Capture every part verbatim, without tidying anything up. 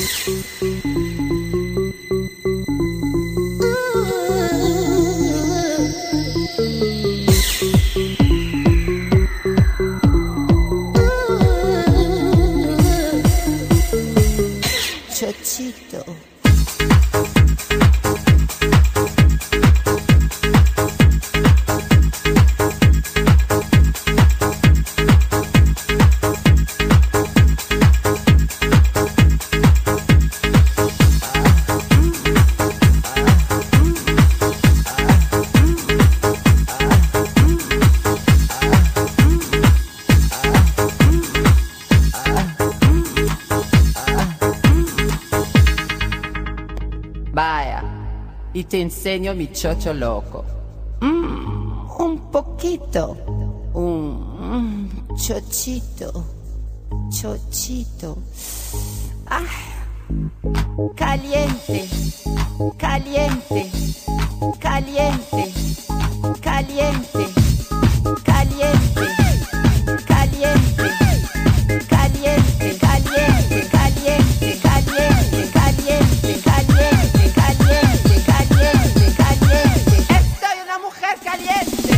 Chochito. Vaya, y te enseño mi chocho loco. Mm, un poquito. Un mm, chochito. Chochito. Ah, caliente. Caliente. Caliente. Caliente. Caliente. Caliente. Caliente. Caliente. Caliente. Caliente. Caliente. Caliente. Caliente, caliente, caliente. Estoy una mujer caliente.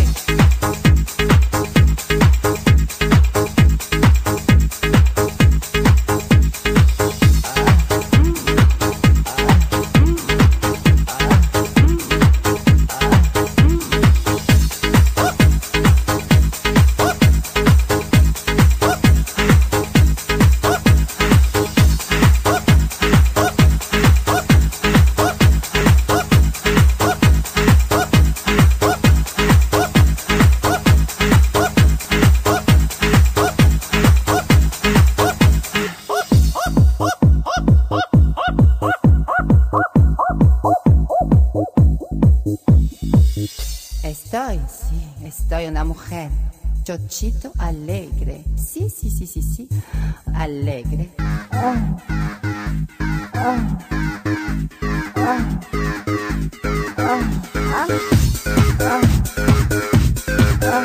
Estoy, sí, estoy una mujer. Chochito alegre. Sí, sí, sí, sí, sí. Alegre. Oh. Oh. Oh. Oh. Ah. Oh. Oh.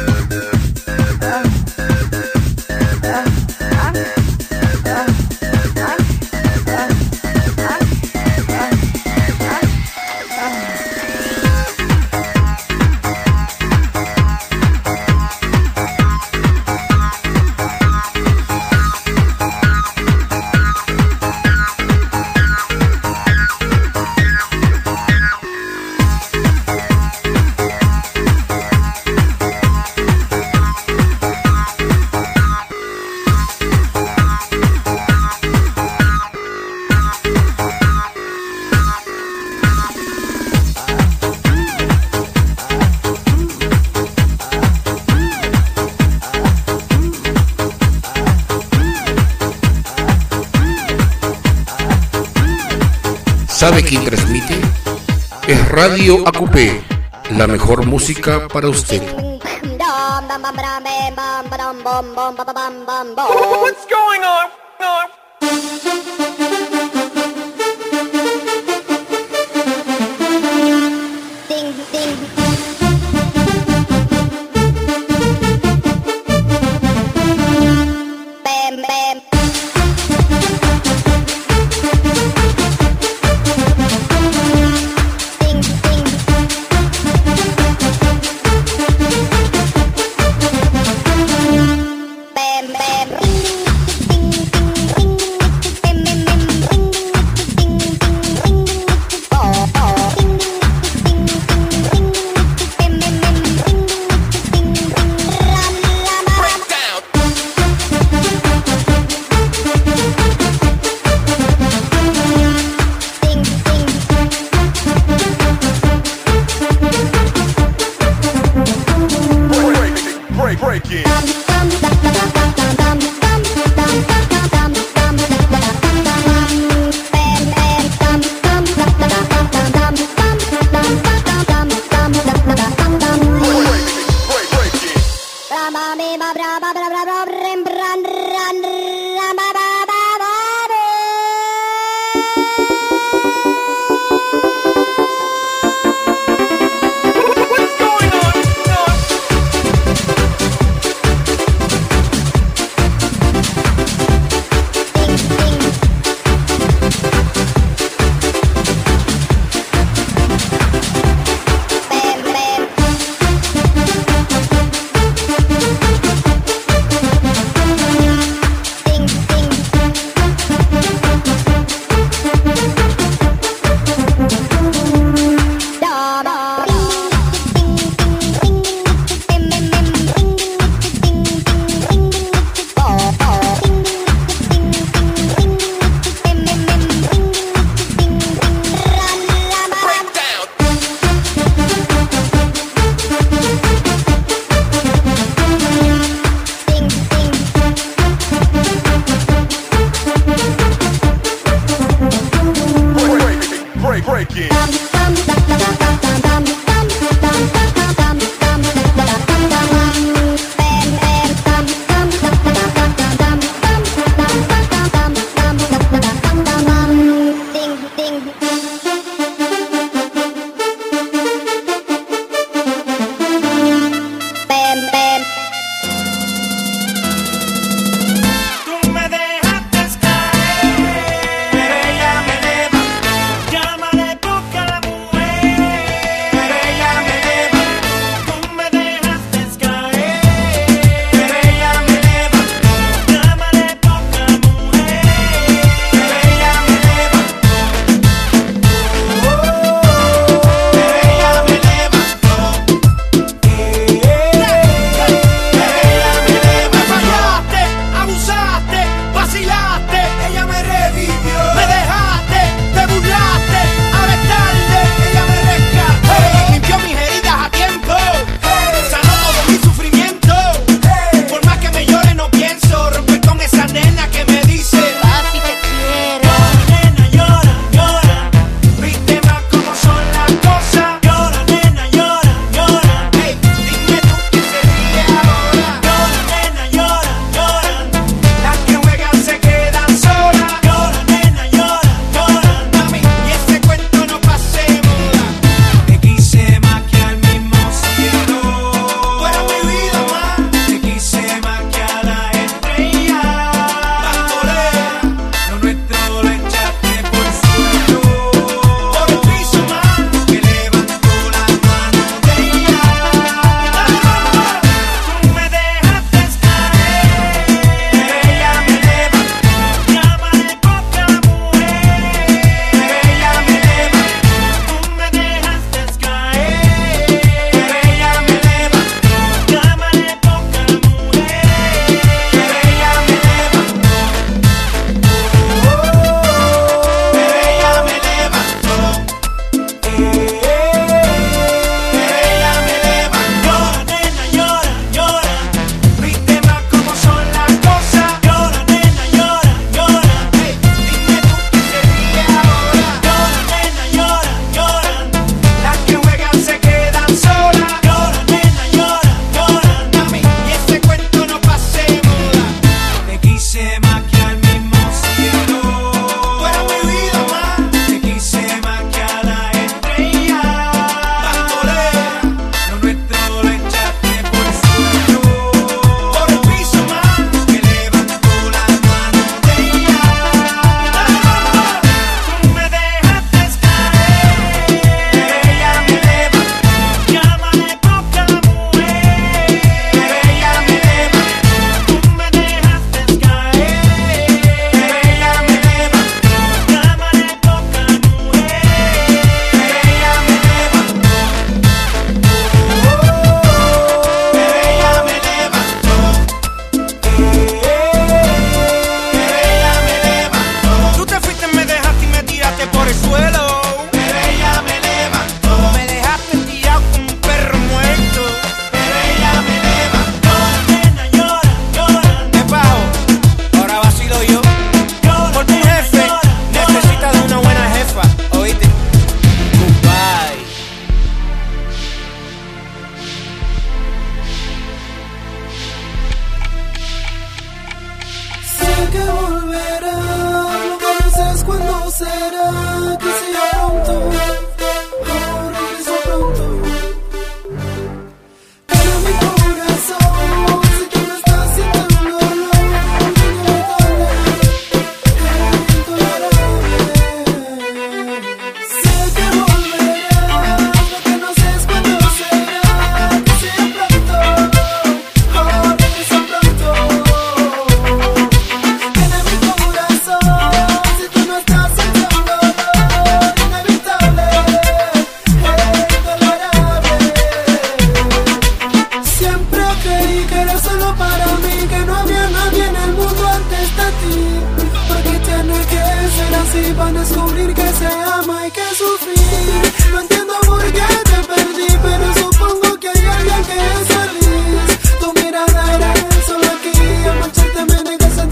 ¿Sabe quién transmite? Es Radio A Q P, la mejor música para usted. What's going on? Ding, ding. Bam, bam. Bam, bam. Ring, ding, ding, ding, ring. break it.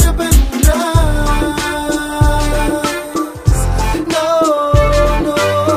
No, no.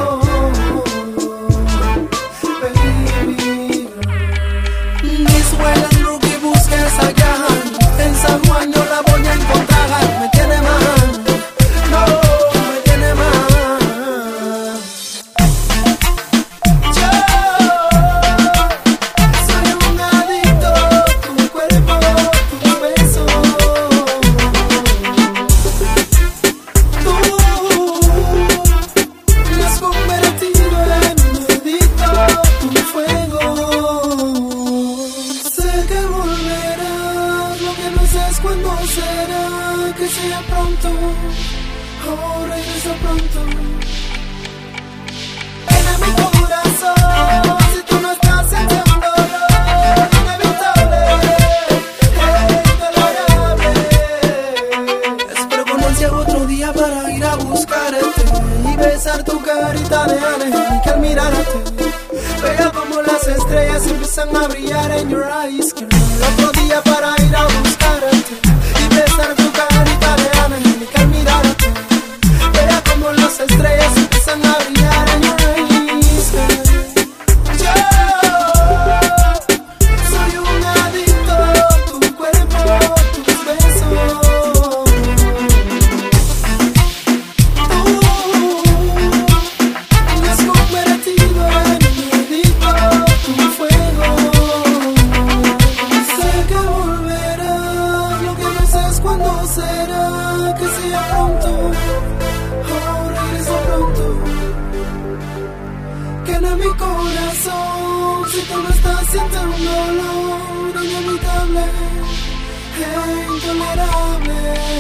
regreso pronto. En mi corazón, si tú no estás sintiendo dolor, inevitable, intolerable. Espero con ansia otro día para ir a buscarte y besar tu carita de ángel que al mirarte vea como las estrellas empiezan a brillar en your eyes, girl. Otro día para ir a buscarte y besar tu carita de ángel que al mirarte vea como las estrellas empiezan a brillar en your eyes, girl. Yo soy un adicto a tu cuerpo, tus besos. Tú me has convertido en mi adicto a tu fuego. Sé que volverás, lo que no sé es cuándo será, que sea pronto, oh, regreso pronto. Que en mi corazón, si tú no estás sintiendo un dolor inevitable e intolerable.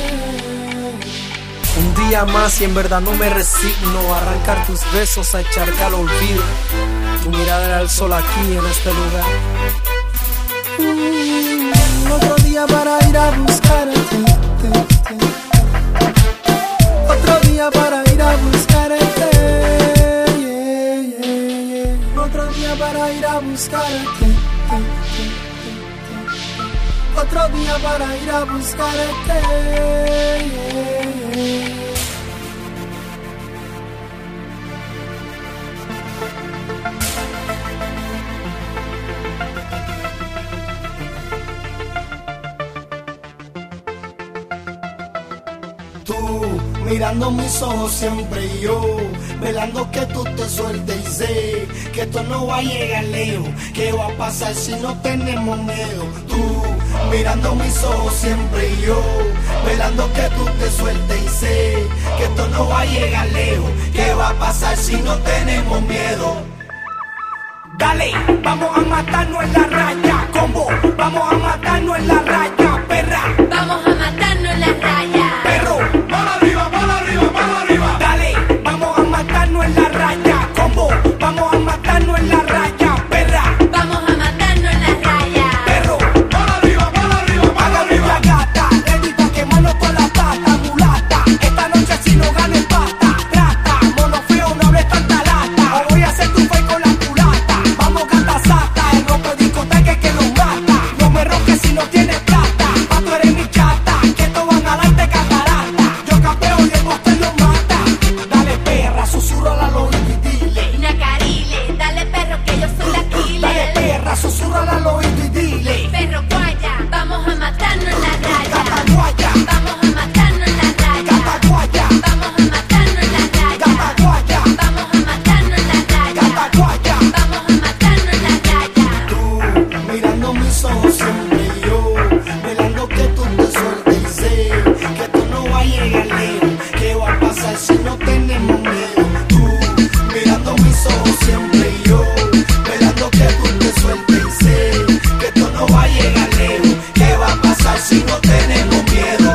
Un día más y en verdad no me resigno a arrancar tus besos, a echarte al olvido. Tu mirada era el sol aquí en este lugar. Mm, otro día para ir a buscarte. Te, te. Otro día para ir a buscarte. Yeah, yeah, yeah. Otro día para ir a buscarte. Te, te, te, te. Otro día para ir a buscarte. Yeah, yeah. Tú mirando mis ojos siempre y yo velando que tú te sueltes y sé que esto no va a llegar lejos. ¿Qué va a pasar si no tenemos miedo? Tú mirando mis ojos siempre y yo velando que tú te sueltes y sé que esto no va a llegar lejos. ¿Qué va a pasar si no tenemos miedo? Dale, vamos a matarnos en la raya, combo, vamos a matarnos en la raya, perra. Vamos a matarnos en la raya. Perro, para arriba, para arriba, para arriba. Dale, vamos a matarnos en la raya, combo, vamos a matarnos en la raya, perra. Vamos a matarnos en la raya. Perro, para arriba, para arriba, para arriba. Gata, ready pa' quemarnos con la pata, mulata. Esta noche si no ganes pata, rata, mono feo, no hables tanta lata. O voy a hacer tu fe con la culata. Vamos gata sata, el rompe discoteca que nos mata. No me roques si no tienes plata, pa' tú eres mi chata, que todos van a darte catarata. Yo capeo y el bosque lo mata. Dale perra, susurra al oído y dile. Nacarile, dale perro que yo soy la killer. Dale perra, susurra al oído y dile. Perro guaya, vamos a matarnos en la raya. Gata guaya, Vamos a matarnos en la raya. gata guaya, Vamos a matarnos en la raya. gata guaya, Vamos a matarnos en la raya. gata guaya. Vamos a matarnos en la raya. Tú mirando mis ojos siempre y yo velando que tú te sueltes y sé que esto no va a llegar lejos. ¿Qué va a pasar si no tenemos miedo? Tú mirando mis ojos siempre y yo velando que tú te sueltes y sé que esto no va a llegar lejos. ¿Qué va a pasar si no tenemos miedo?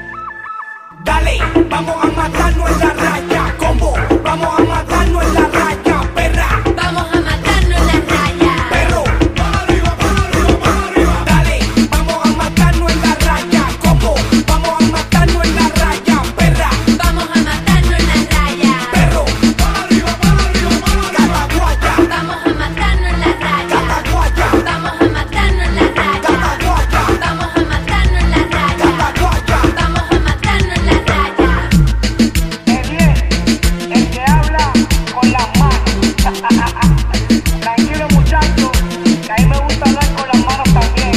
Dale, vamos a matarnos en la raya, combo, vamos a matarnos en la raya, perra. Vamos a matarnos en la raya. Perro, para arriba, para arriba, para arriba. Dale, vamos a matarnos en la raya, combo, vamos a matarnos en la raya, perra. Vamos a matarnos en la raya. Perro, para arriba, para arriba, para arriba. Gata guaya, Vamos a matarnos en la raya. gata guaya, Vamos a matarnos en la raya. gata guaya, Vamos a matarnos en la raya. gata guaya. Vamos a matarnos en la raya. Es bien, el que habla con las manos. Tranquilo muchachos, que a mí me gusta hablar con las manos también.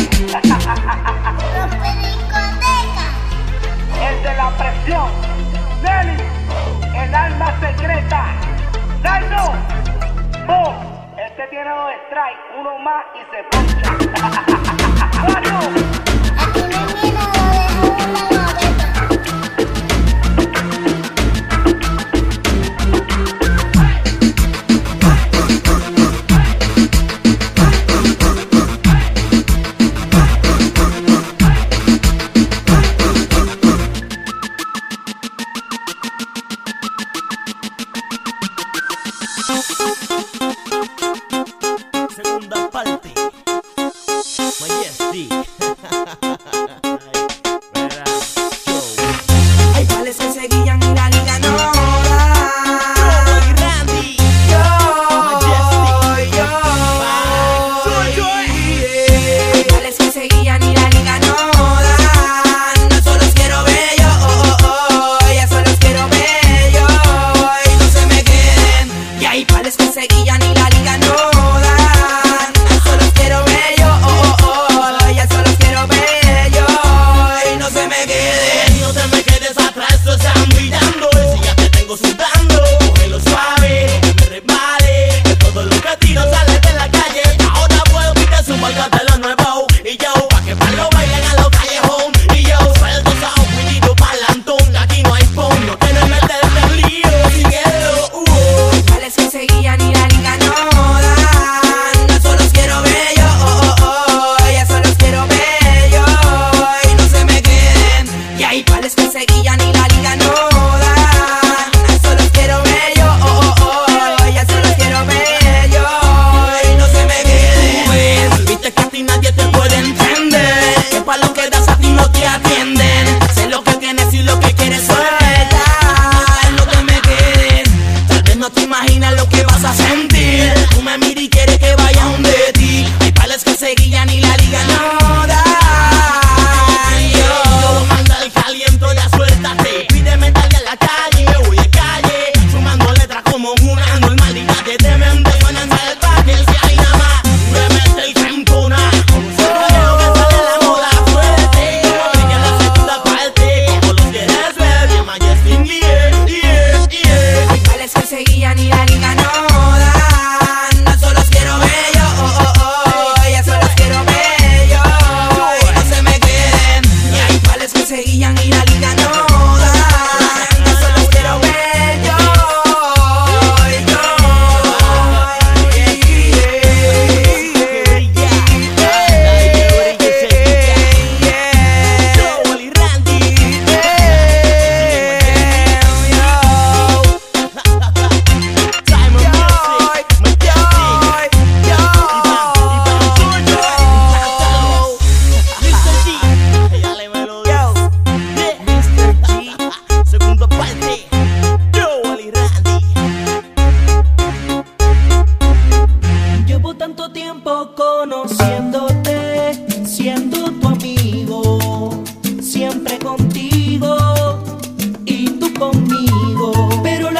El de la presión, Nelly, el alma secreta. Dino, Bo, este tiene dos strikes, uno más y se poncha. Mario. Aquí no hay nada, dejo en la gaveta.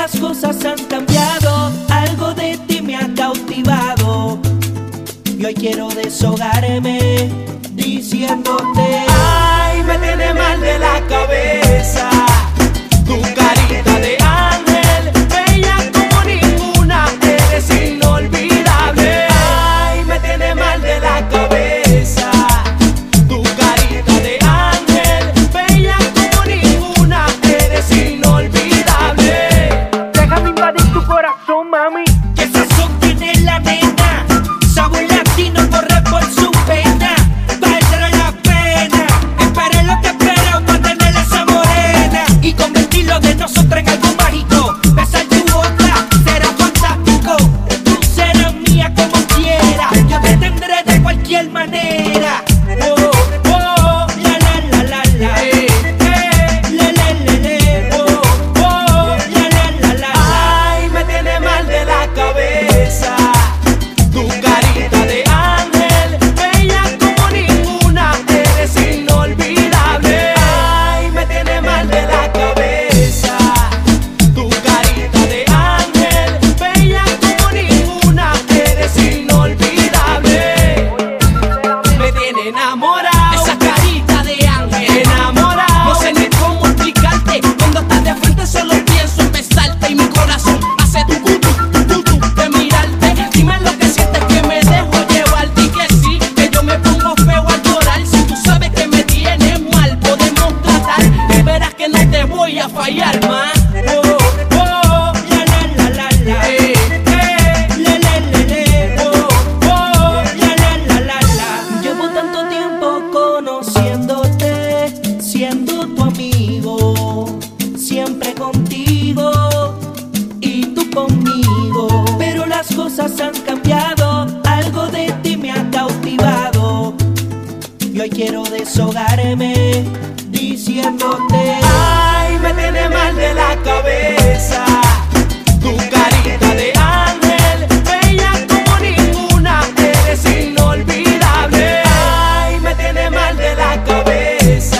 las cosas han cambiado, algo de ti me ha cautivado. Y hoy quiero deshogarme diciéndote: ay, me tiene mal de la cabeza tu carita de ángel, bella como ninguna, eres inolvidable. Ay, me tiene mal de la cabeza tu carita de ángel, bella como ninguna, eres inolvidable. Déjame invadir tu corazón, mami. ¿Qué sazón tiene la nena? Sabor latino corre por su pena. Valdrá la pena. Espere lo que espera para tener esa morena y convertirlo de nosotros en algo mágico. Besar tu boca será fantástico. Tú serás mía como quiera. Yo te tendré de cualquier manera. Oh, oh, la la la la la. Eh, eh, le le le le. Oh, oh, la la la la la. Ay, me tiene mal de la cabeza tu carita de ángel, bella como ninguna, eres inolvidable. Ay, me tiene mal de la cabeza tu carita de ángel, bella como ninguna, eres inolvidable. Me tiene enamorado esa carita de ángel, enamorado. No sé ni cómo explicarte, cuando estás de frente solo pienso en besarte y mi corazón hace tu cutu, tu cutu de mirarte. Dime lo que sientes, que me dejo llevar, di que sí, que yo me pongo feo al llorar. Si tú sabes que me tienes mal, podemos tratar y verás que no te voy a fallar más. Oh, oh, la la la la la. Eh, eh, le le le le. Oh, oh, la la la la la. Llevo tanto tiempo conociéndote, siendo tu amigo, siempre contigo y tú conmigo. Pero las cosas han cambiado, algo de ti me ha cautivado. Y hoy quiero deshogarme diciéndote: ay, me tiene mal de la cabeza tu carita de ángel, bella como ninguna, eres inolvidable. Ay, me tiene mal de la cabeza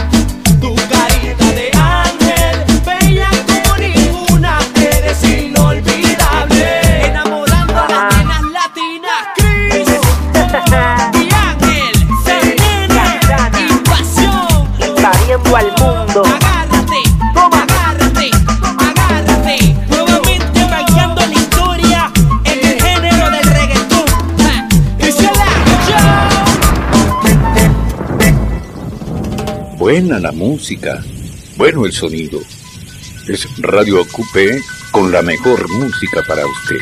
tu carita de ángel, bella como ninguna, eres inolvidable. Enamorando a las nenas latinas, Chris y Ángel, Selena, invasión, Invadiendo al mundo. agárrate, agárrate, agárrate. Nuevamente marcando la historia en el género del reggaetón. Ja, y se la yo. Buena la música, bueno el sonido. Es Radio Acupé con la mejor música para usted.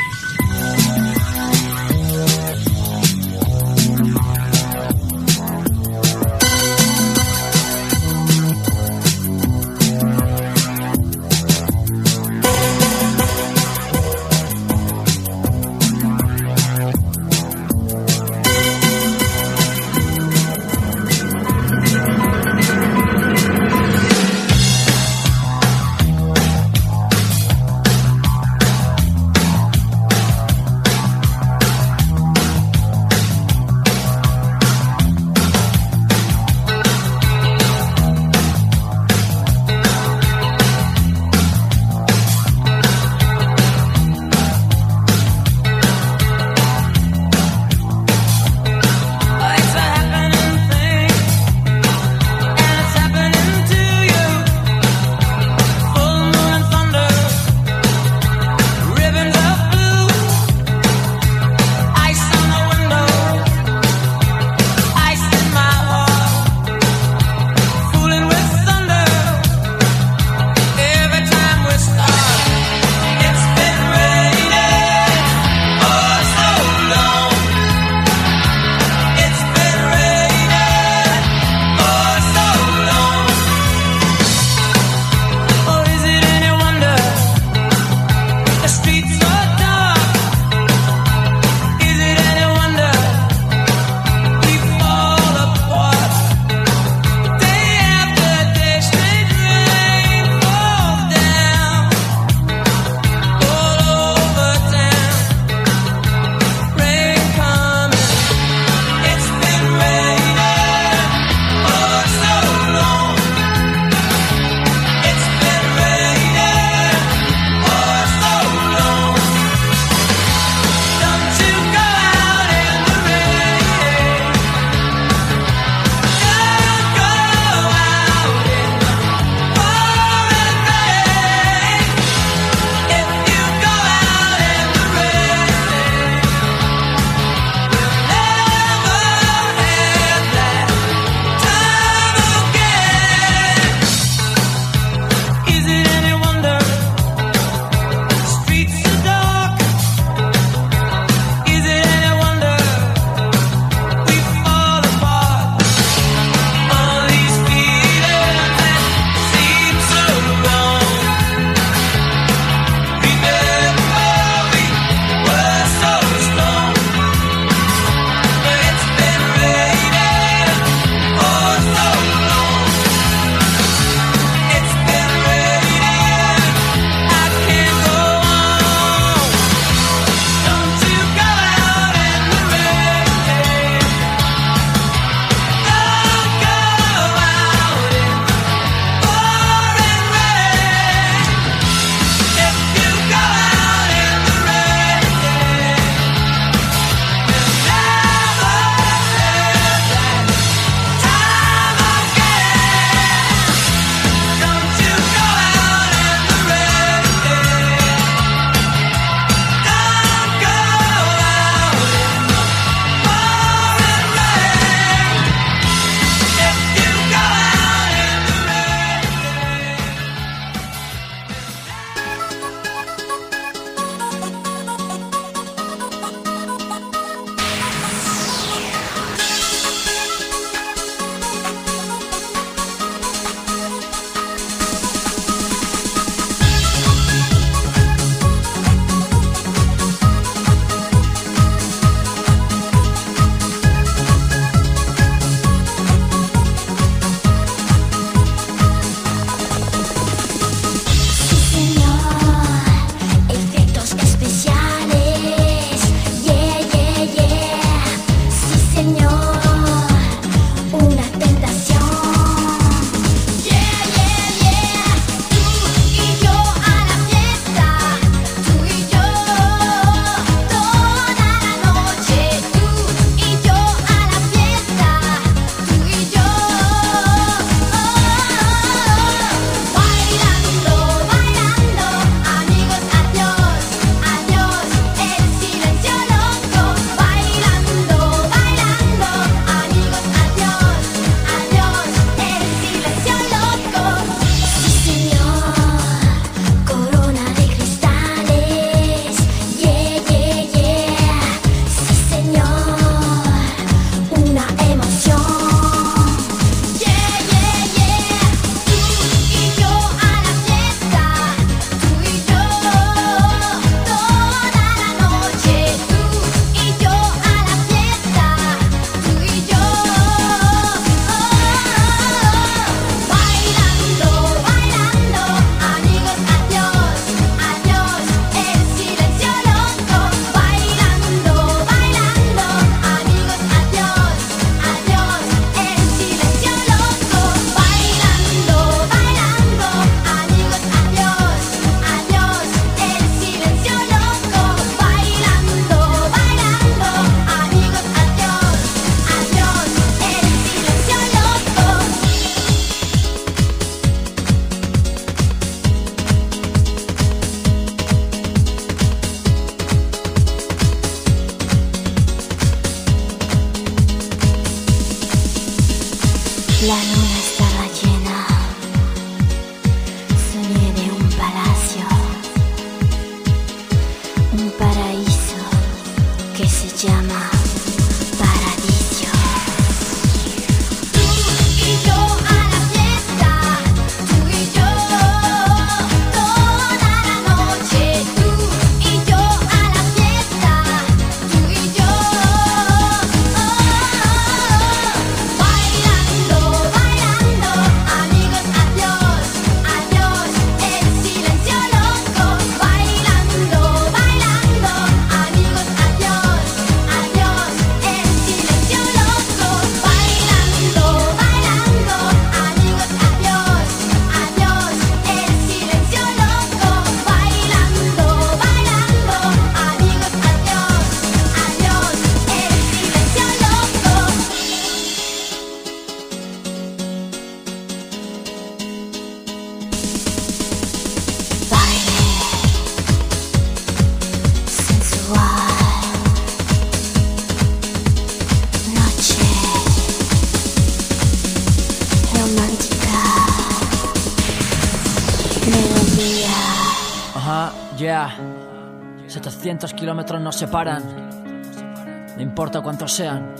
Yeah, setecientos kilómetros nos separan, no importa cuántos sean.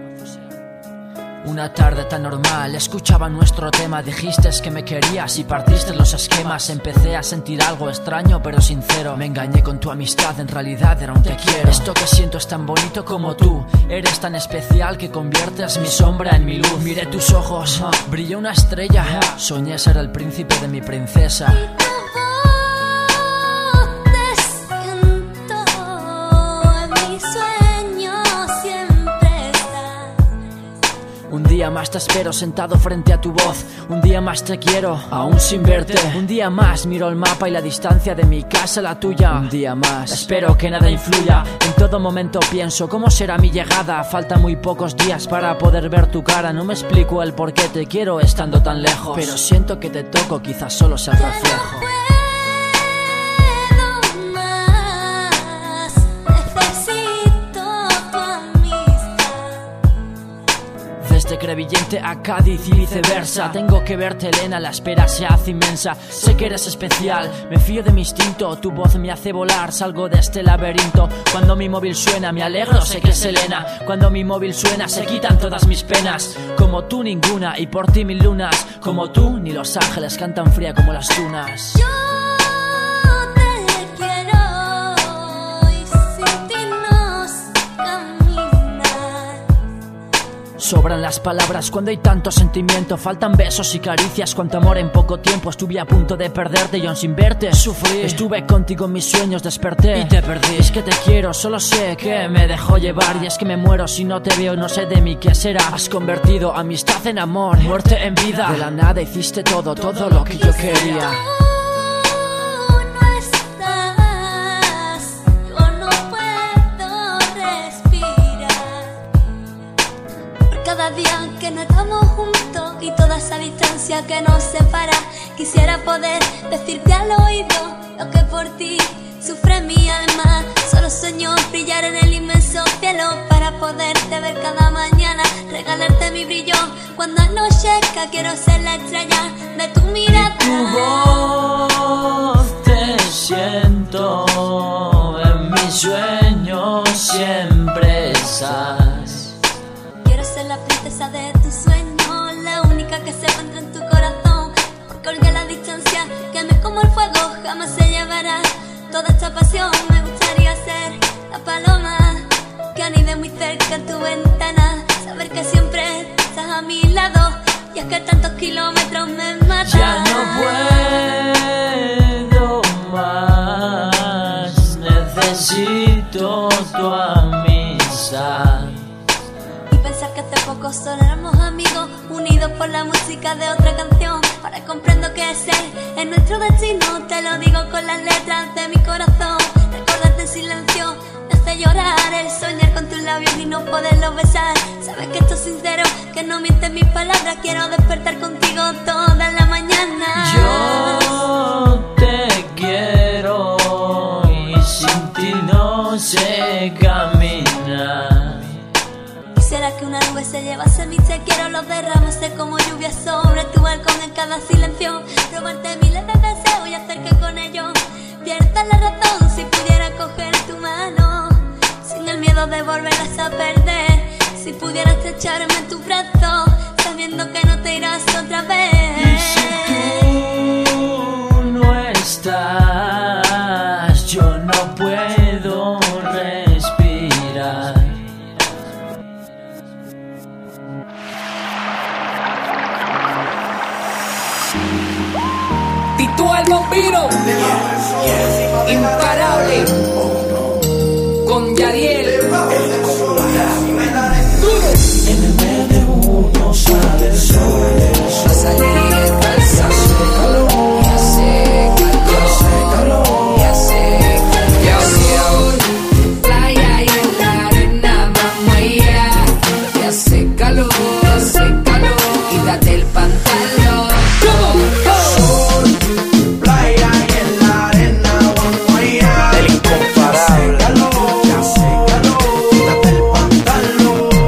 Una tarde tan normal, escuchaba nuestro tema. Dijiste que me querías y partiste los esquemas. Empecé a sentir algo extraño pero sincero. Me engañé con tu amistad, en realidad era un te quiero. Esto que siento es tan bonito como tú. Eres tan especial que conviertes mi sombra en mi luz. Miré tus ojos, brilló una estrella. Soñé ser el príncipe de mi princesa. Un día más te espero sentado frente a tu voz. Un día más te quiero, aún sin verte. Un día más miro el mapa y la distancia de mi casa a la tuya. Un día más espero que nada influya. En todo momento pienso cómo será mi llegada. Faltan muy pocos días para poder ver tu cara. No me explico el por qué te quiero estando tan lejos, pero siento que te toco, quizás solo sea el reflejo. Desde Crevillente a Cádiz y viceversa. Tengo que verte, Elena, la espera se hace inmensa. Sé que eres especial, me fío de mi instinto. Tu voz me hace volar, salgo de este laberinto. Cuando mi móvil suena me alegro, sé que es Elena. Cuando mi móvil suena se quitan todas mis penas. Como tú ninguna y por ti mil lunas. Como tú ni los ángeles cantan fría como las tunas. Sobran las palabras cuando hay tanto sentimiento. Faltan besos y caricias, cuánto amor en poco tiempo. Estuve a punto de perderte y aún sin verte sufrí. Estuve contigo en mis sueños, desperté y te perdí. Es que te quiero, solo sé que me dejó llevar. Y es que me muero si no te veo, no sé de mí qué será. Has convertido amistad en amor, muerte en vida. De la nada hiciste todo, todo lo que yo quería. Cada día que no estamos juntos y toda esa distancia que nos separa, quisiera poder decirte al oído lo que por ti sufre mi alma. Solo sueño brillar en el inmenso cielo para poderte ver cada mañana, regalarte mi brillo cuando anochezca. Quiero ser la estrella de tu mirada. Y tu voz te siento en mis sueños, siempre estás. La princesa de tu sueño, la única que se encuentra en tu corazón. Porque olvidé la distancia, queme como el fuego, jamás se llevará toda esta pasión. Me gustaría ser la paloma que anide muy cerca en tu ventana, saber que siempre estás a mi lado. Y es que tantos kilómetros me matan. Ya no puedo más, necesito tu amistad. Que hace poco solo éramos amigos, unidos por la música de otra canción. Ahora comprendo que ese es nuestro destino. Te lo digo con las letras de mi corazón. Recordarte en silencio me hace llorar. El soñar con tus labios y no poderlos besar. Sabes que esto es sincero, que no mienten mis palabras. Quiero despertar contigo toda la mañana. Yo te quiero y sin ti no sé caminar. Quisiera que una nube se llevase mi te quiero, los derramase como lluvia sobre tu balcón en cada silencio. Robarte miles de deseos y hacer que con ellos pierdas la razón. Si pudiera coger tu mano sin el miedo de volverlas a perder. Si pudieras estrecharme en tu brazo sabiendo que no te irás otra vez. Y si tú no estás, yo no puedo respirar. Tito el Bombino, imparable, con Yariel. En el mes de junio sale el sol. Va a salir el calzado. Y hace calor. Y hace calor. Playa y en la arena vamos allá. Y hace calor, hace calor. Y date el pantalón. El incomparable. Hace calor, hace calor, quítate el pantalón.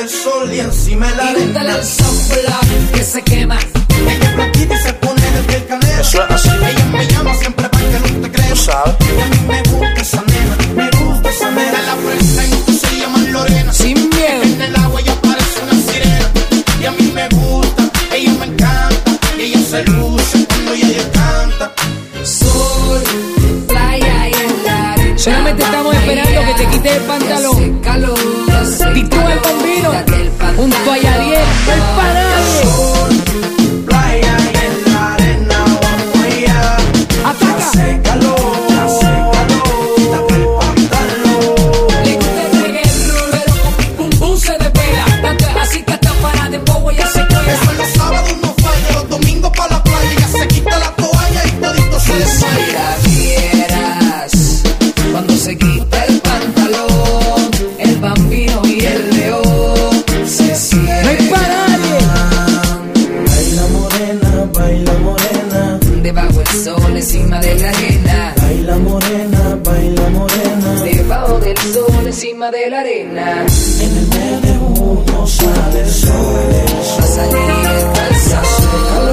del sol y encima de la Y arena. dale el sunblock que se quema. Ella es blanquita y se pone de piel canela. Eso es así. Ella me llama siempre para que no te creas. Tú sabes. Y a mí me gusta esa nena, me gusta esa nena. La presento, se llama Lorena. Sin miedo. En el agua ella parece una sirena. Y a mí me gusta, ella me encanta. Y ella se luce cuando ella canta. Sol, playa y en la arena. Solamente estamos esperando que te quites el pantalón. Titú el Bambino junto a Yadiel, no hay para nadie. Playa y en la arena, vamos allá. Ataca. Hace calor, hace calor, quítate el pantalón. Le gusta el reggaetón, pero con mi pum pum se desvela. Tanto es así que hasta para de poco ella se cuela. Eso en los sábados no falla, los domingos pa' la playa. Ella se quita la toalla y todito se desmaya. Si la vieras cuando se quita el pantalón, el Bambino y el león se cierran. No hay para nadie. Baila morena, baila morena. Debajo el sol, encima de la arena. Baila morena, baila morena. Debajo del sol, encima de la arena. En el mes de junio sale el sol. Va a salir el calzazo.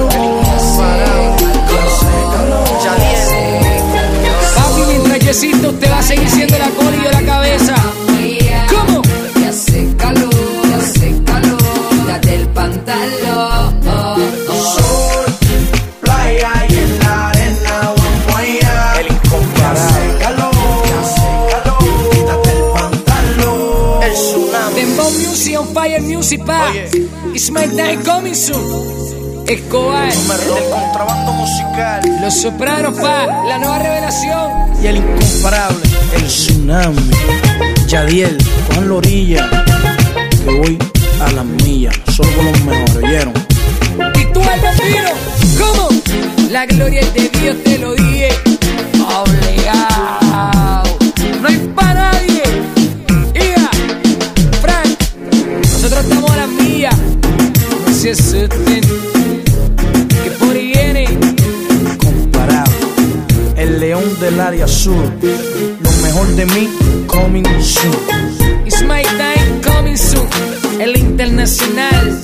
Papi, mientras yo existo, usted va a seguir siendo la cola y yo la cabeza. ¿Cómo? Ya hace calor, ya hace calor. Date el pantalón. Sol, playa y en la arena, vamos allá. El incomparable. Hace calor, hace calor, quítate el pantalón. El tsunami. Dembow Music on Fire Music pa. Oye. It's my time coming soon. Escobar, El contrabando musical. Los Sopranos pa. La nueva revelación. Y el incomparable, el tsunami. Yadiel, cojan la orilla, que voy a las millas, solo con los mejores, ¿oyeron? Y tú el Bambino. ¿Cómo? La gloria es de Dios, te lo dije. Obligado. No hay para nadie. Iga, Frank, nosotros estamos a las millas. No se asusten, que por ahí viene. Comparable, el león del área sur, lo mejor de mí, coming soon. It's my time coming soon. El internacional.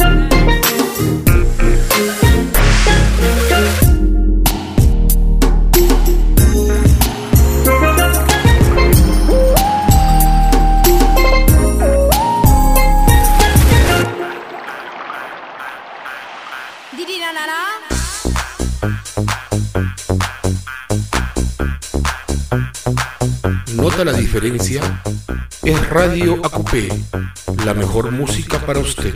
¿Nota la diferencia? Es Radio A Q P, la mejor música para usted.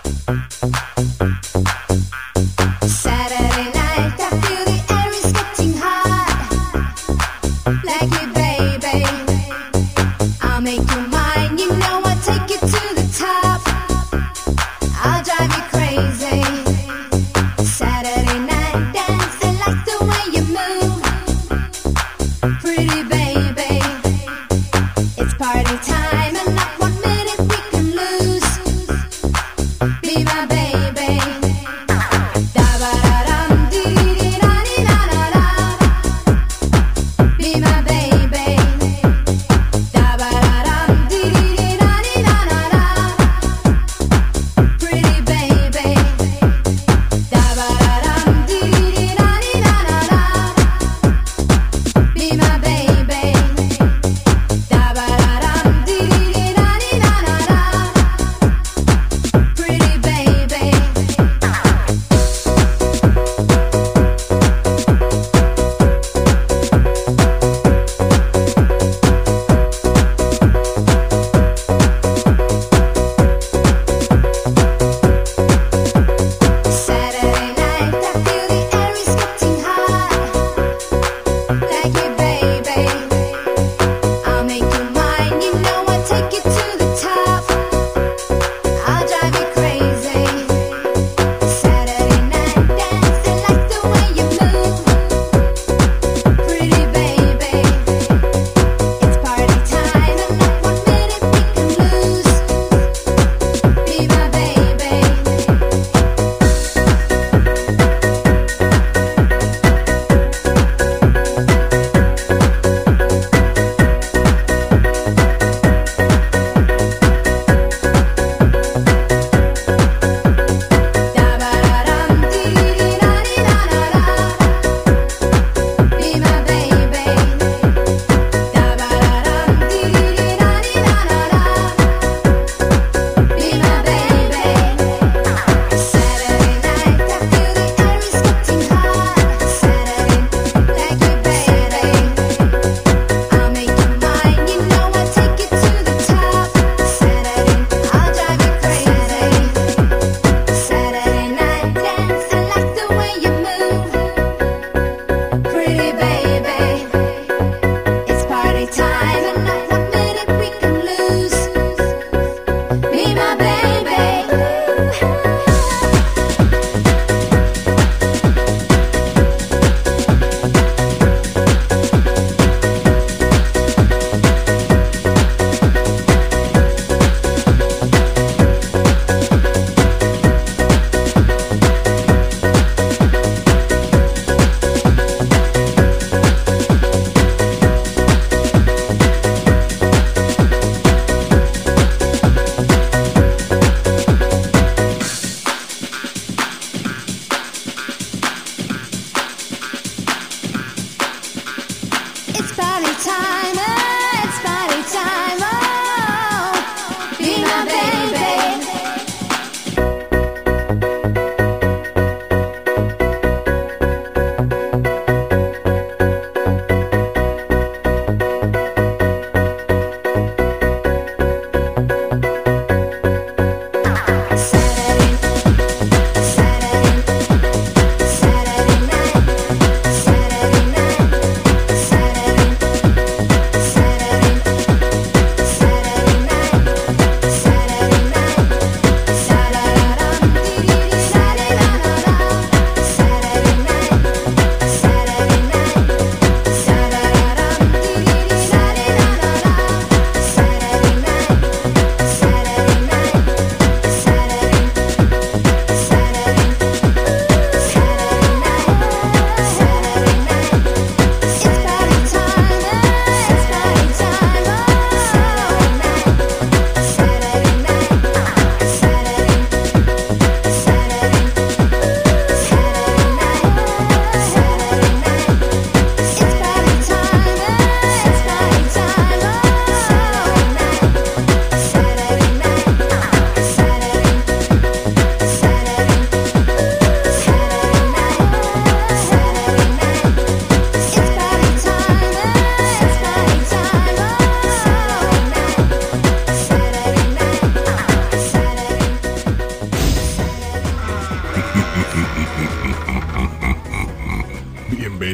Saturday night, I feel the air is getting hot. Like it, baby. I'll make you mine, you know I'll take you to the top. I'll drive you crazy. Saturday night, dance, I like the way you move. Pretty baby. It's party time and not one minute we can lose. Be my baby. Be my baby. Pretty baby. Be my baby. Pretty baby.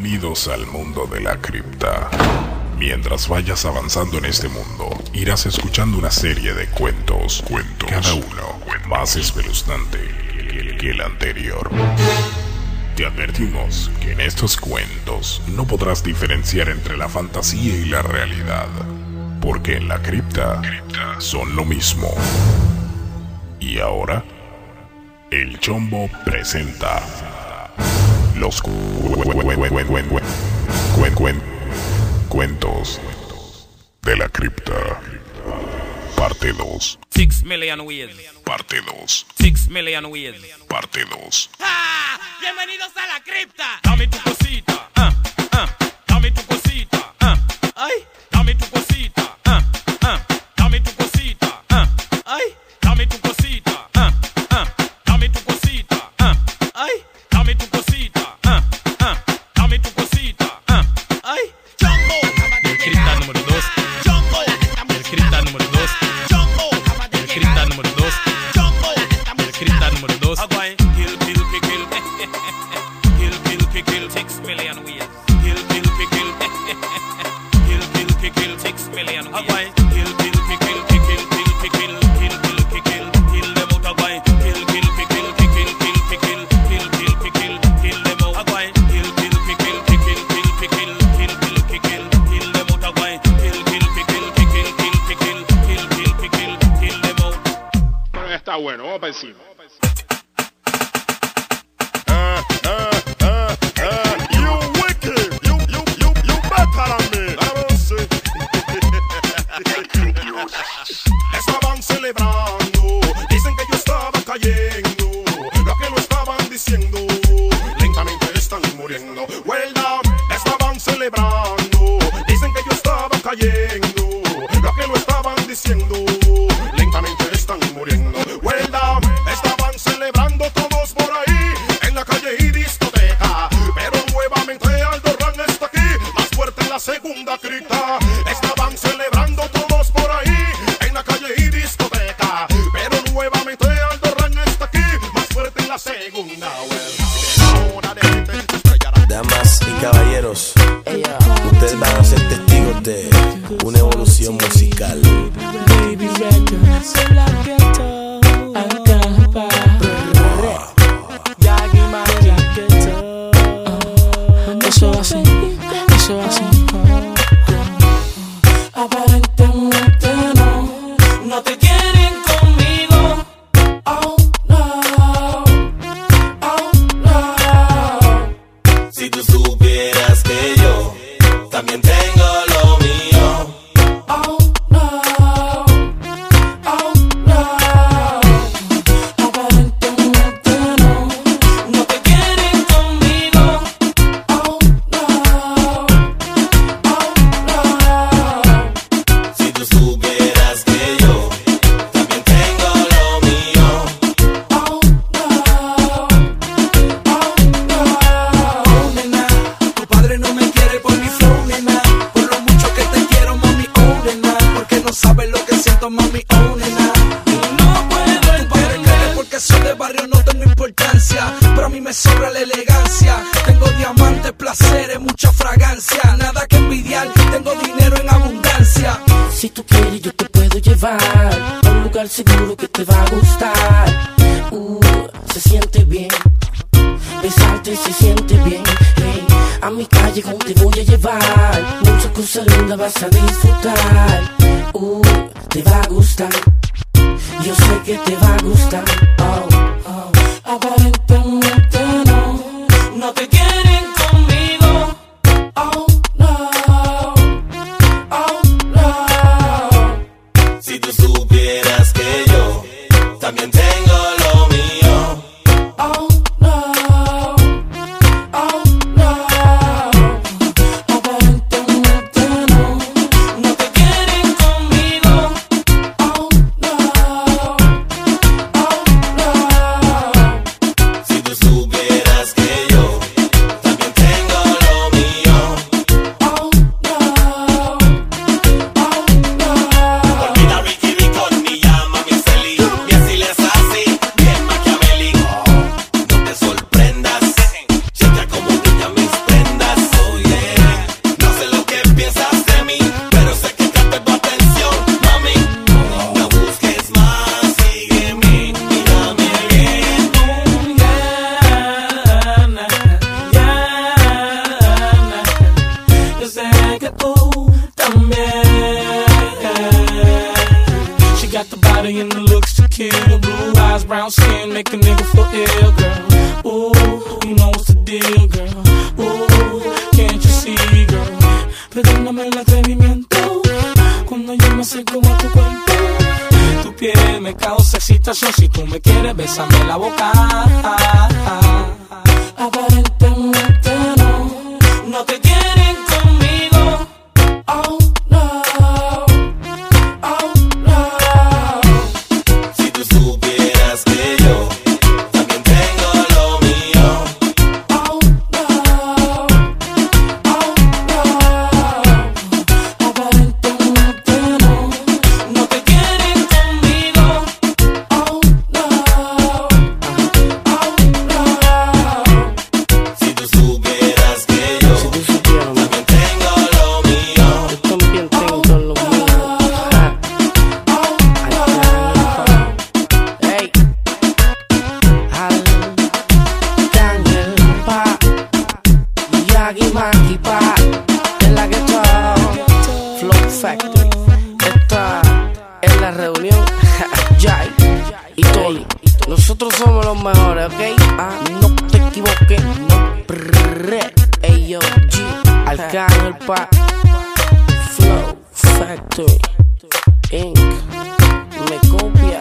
Bienvenidos al mundo de la cripta. Mientras vayas avanzando en este mundo, irás escuchando una serie de cuentos, cuentos, cada uno más espeluznante que el anterior. Te advertimos que en estos cuentos no podrás diferenciar entre la fantasía y la realidad, porque en la cripta son lo mismo. Y ahora, el Chombo presenta los cu- cu- cu- cu- cu- cu- cu- cu- cuentos de la cripta. Parte dos. Six million ways. Parte dos. Six million ways. Parte dos. ¡Ah! ¡Bienvenidos a la cripta! Dame tu cosita, ah, ah. Dame tu cosita, ah. Ay, dame tu cosita, ah, ah. Dame tu cosita, ah. Ay, dame tu cosita, ah, ah. Dame tu cosita, ah. Ay, dame tu cosita, ah, ah. Dame tu cosita, ah. Ay, Chombo. El cripta número dos. Chombo. El cripta número dos. Chombo. El cripta número dos. Chombo. El cripta número dos. Aguay. Kill, kill, kill, kill. Kill, kill, kill, kill. Six million ways. Kill, kill, kill, kill. Kill, kill, kill, kill. Six million ways. Aguay. Kill, kill, kill, kill, kill, kill, kill, kill, kill, kill, kill, kill, kill them out. Aguay. Kill, kill, kill, kill, kill, kill, kill, kill, kill, kill, kill, kill, kill them out. Aguay. Kill, kill, kill, kill, kill, kill, kill, kill, kill, kill, kill, kill, kill them out. Aguay. Kill, kill, kill, kill, kill, kill, kill, kill, kill, kill, kill, kill, kill them out. Bueno, ya está bueno, vamos para encima. Estaban celebrando, dicen que yo estaba cayendo. Lo que no estaban diciendo, lentamente están muriendo. Well down, estaban celebrando, dicen que yo estaba cayendo. Lo que no estaban diciendo, lentamente están muriendo. Well down, estaban celebrando todos por ahí, en la calle y discoteca. Pero nuevamente Aldo Ran está aquí, más fuerte en la segunda cripta. Estaban celebrando todos por ahí, en la calle y discoteca. Pero nuevamente Aldo Ran está aquí, más fuerte en la segunda. Damas y caballeros, ustedes van a ser testigos de una evolución musical. Baby Records, la ghetto, acá, Yagi Magi ghetto. Eso así, eso así. Aparentemente no, no te quieren conmigo. Oh no, oh no. Si tú supieras que yo también tengo lo mío. Oh no, oh no. Aparentemente no, no te quieren conmigo. Oh no, oh no. Si tú supieras que yo también tengo lo mío. Oh no, Oh, nena, tu padre no me quiere por mi flow, nena. Por lo mucho que te quiero, mami, oh, nena. Porque no sabes lo que siento, mami, oh, nena. No puedo entender, porque soy de barrio, no tengo importancia. Pero a mí me sobra la elegancia. Tengo diamantes, placeres, mucha fragancia. Nada que envidiar, tengo dinero en abundancia. Si tú quieres yo te puedo llevar a un lugar seguro que te va a gustar. Uh, se siente bien, besarte se siente bien. Hey, a mi callejón te voy a llevar, muchas cosas lindas vas a disfrutar. Uh, te va a gustar, yo sé que te va a gustar. Oh, oh. aparentemente no, no te quieren conmigo. Oh no, oh no. Si tú supieras que yo también tengo lo mío. Oh no, oh no. Aparentemente no, no te quieren conmigo. Oh no, oh no. Si tú supieras que yo también tengo lo mío. Oh no, oh no. Olvida Ricky Ricón y llama a mi Celi. Y así les así. brown skin make a nigga feel ill, girl. Ooh, you know what's the deal, girl. Ooh, can't you see, girl? Perdóname el atrevimiento cuando yo me acerco a tu cuerpo. Tu piel me causa excitación. Si tú me quieres, bésame la boca. Aparentemente no, no te quieren conmigo. Oh no, oh no. Si tú supieras que yo también tengo lo mío. Oh no, oh no. Aparentemente no, no te quieren conmigo. Oh no, oh no. Si tú supieras que yo también tengo lo mío. Yo también tengo lo mío. Hey, al Daniel Pa, Yagi Maki Pa, en la que está Flow Factory. Esta es la reunión. Jai y Tony. Nosotros somos los mejores, ¿ok? Ah, no te equivoques. No. Prrrr. Ey, yo, G. Arcángel Pa. Flow Factory Incorporated. Me copia.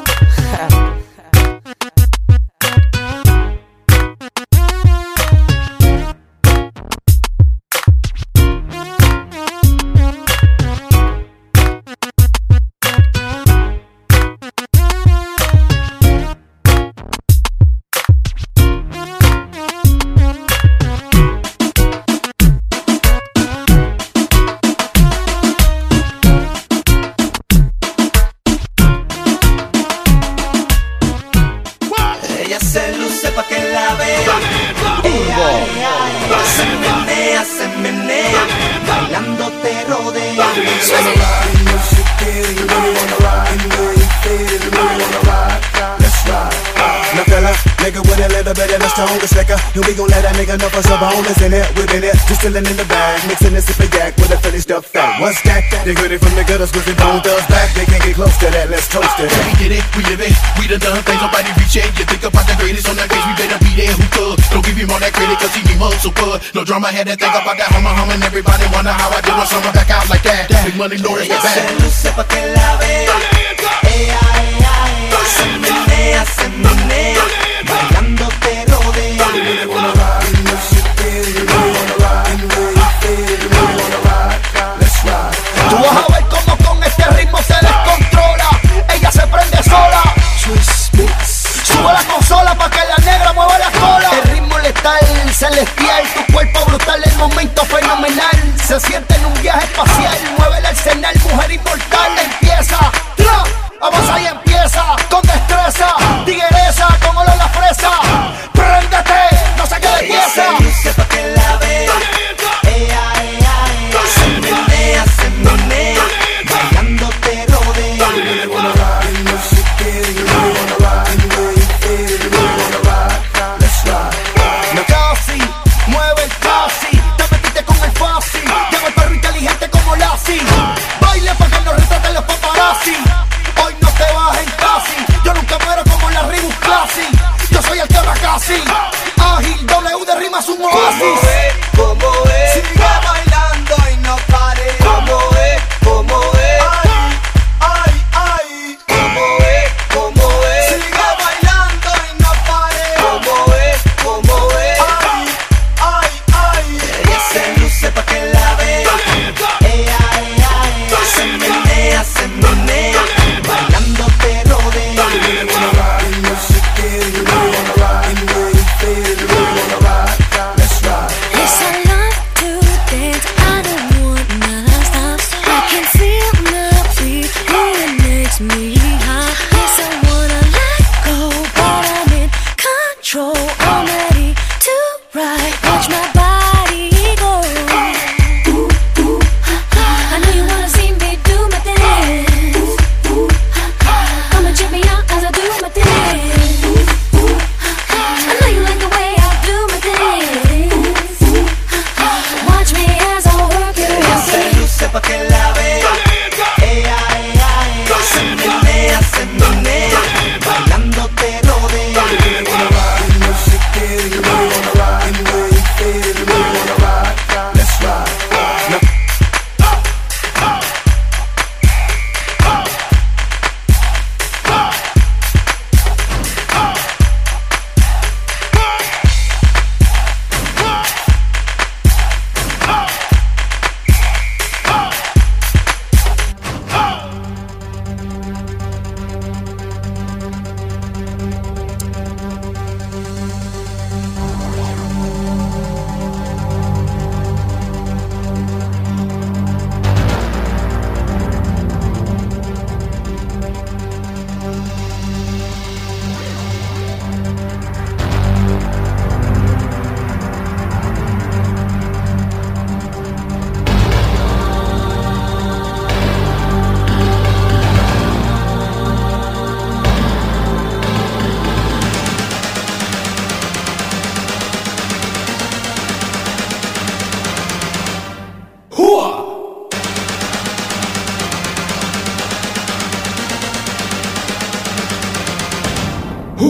Ella se luce pa' que la vea. Ella, ella, ella se menea, se menea, bailando te rodea. Now fella, nigga with a little bit of the strongest liquor, and we gon' let that nigga know for some bonus in it. Whipping it, just chillin' in the bag, mixing this sip yak with a Philly stuff fat. What's that? They good it from the gutters, cause they bone thugs back. They can't get close to that, let's toast it. We get it, we live it, we done done things nobody reach it. You think about the greatest on that case, we better be there. Who could? Don't give him all that credit, cause he need muscle pud. No drama, had that think about that hummer humming. Everybody wonder how I did when summer back out like that. Big money, Lord, Ella it's se back. luce pa' que la vea. Ella, ella, ella se menea, se menea, bailando te rodea. Tú vas a ver cómo con este ritmo se descontrola. Ella se prende sola. Sube la consola pa' que la negra mueva la cola. El ritmo letal, celestial, tu cuerpo brutal, el momento fenomenal. Se siente en un viaje espacial. Mueve el arsenal, mujer inmortal. Empieza, ¡tra! Vamos ahí, empieza con destreza, tigresa con olor a fresa. Préndete, no sé qué le Ella piensa. se luce pa' que la vea. Ella, ella, ella se menea, se menea, bailando te rodea. No casi, mueve el casi. Te metiste con el fácil. Llegó el perro inteligente como Lassie.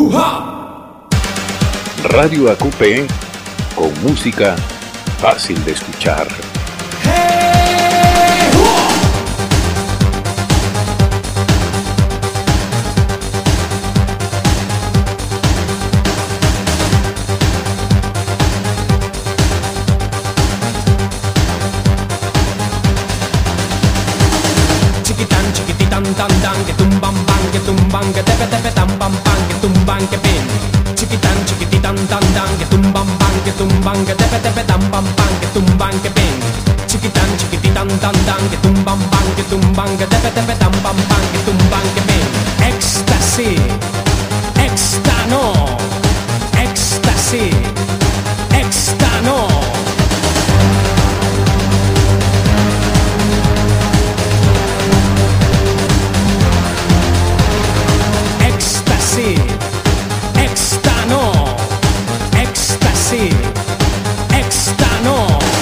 Radio A Q P con música fácil de escuchar. Chiquitán, chiquititán, tan, tan, que tumban, pan, que tumban, que tepe, tepe, tan, pam, pan, que tumban, que pin. Chiquitán, chiquititán, tan, tan, que tumban, pan, que tumban, que tepe, tepe, tan, pam, pan, que tumban, que pin. Chiquitán, chiquititán, tan, tan, que tumban, pan, que tumban, que tepe, tepe, tan, pam, pan, que tumban, que pin. Éxtasis, éxtano, éxtasis, éxtano. Éxtasis, éxtano, éxtasis, éxtano.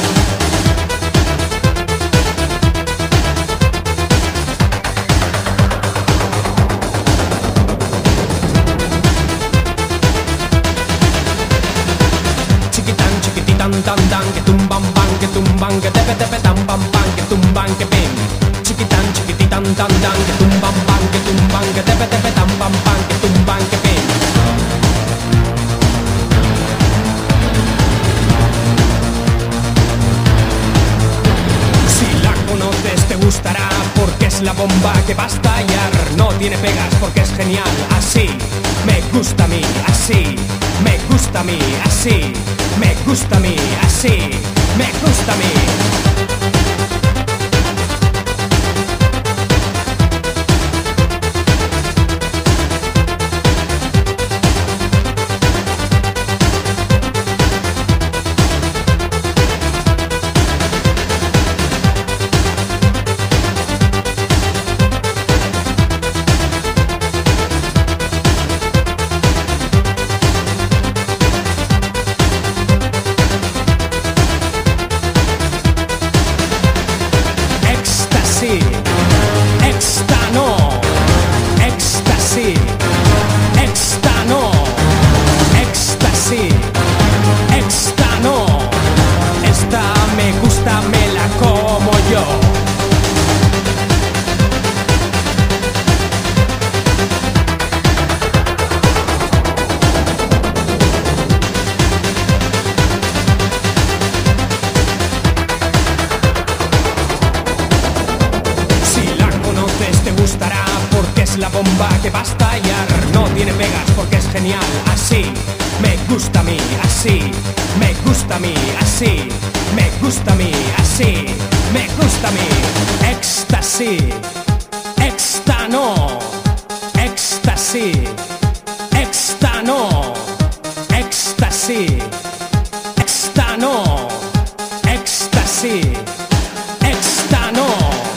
Chiquitán, chiquititán, tan, tan, que tumban, pan, que tumban, que tepe, tepe, tan, pam, pan, que tumban, que pin. Chiquitán, chiquititán, tan, tan, que tumban, pan, que tumban, que tepe, tepe, tan, pam, pan, que tumban, que pin. Si la conoces te gustará porque es la bomba que va a estallar. No tiene pegas porque es genial. Así me gusta a mí, así me gusta a mí, así me gusta a mí, así me gusta a mí. Éxtasis, éxtano, éxtasis, éxtano, éxtasis, éxtano. Esta me gusta, me la como yo. Gustará porque es la bomba que va a estallar. No tiene pegas porque es genial. Así me gusta a mí, así me gusta a mí, así me gusta a mí, así me gusta a mí. Éxtasis, éxtano, éxtasis, éxtano, éxtasis, éxtano, éxtasis, éxtano.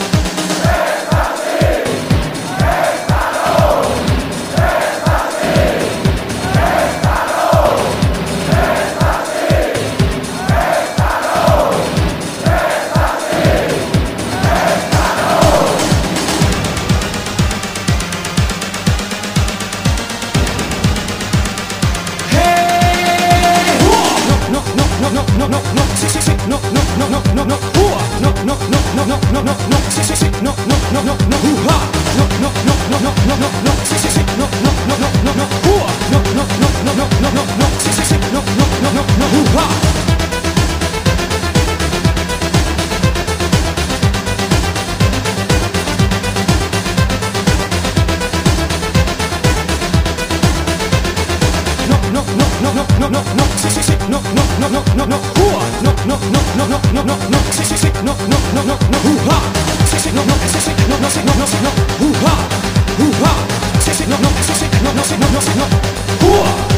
No, no, no, no, no, sí, sí, sí, no, no, no, no, no, no, uh, no, no, no, no, no, no, no, no, sí, sí, sí, no, no, no, no, no, uh, no, no, no, no, no, no, no, no, sí, sí, sí, no, no, no, no, no, no, uh, no, no, no, no, no, no, no, no, sí, sí, sí, no, no, no, no, no, uh. No, no, no, no, no, no, no, sí, sí, sí, no, no, no, no, no, no, uh, no, no, no, no, no, no, no, no, sí, sí, sí, no, no, no, no, no, uh, sí, sí, no, no, sí, sí, no, no, sí, no, no, sí, no, uh, uh, sí, sí, no, no, sí, sí, no, no, sí, no, no, sí, no, uh.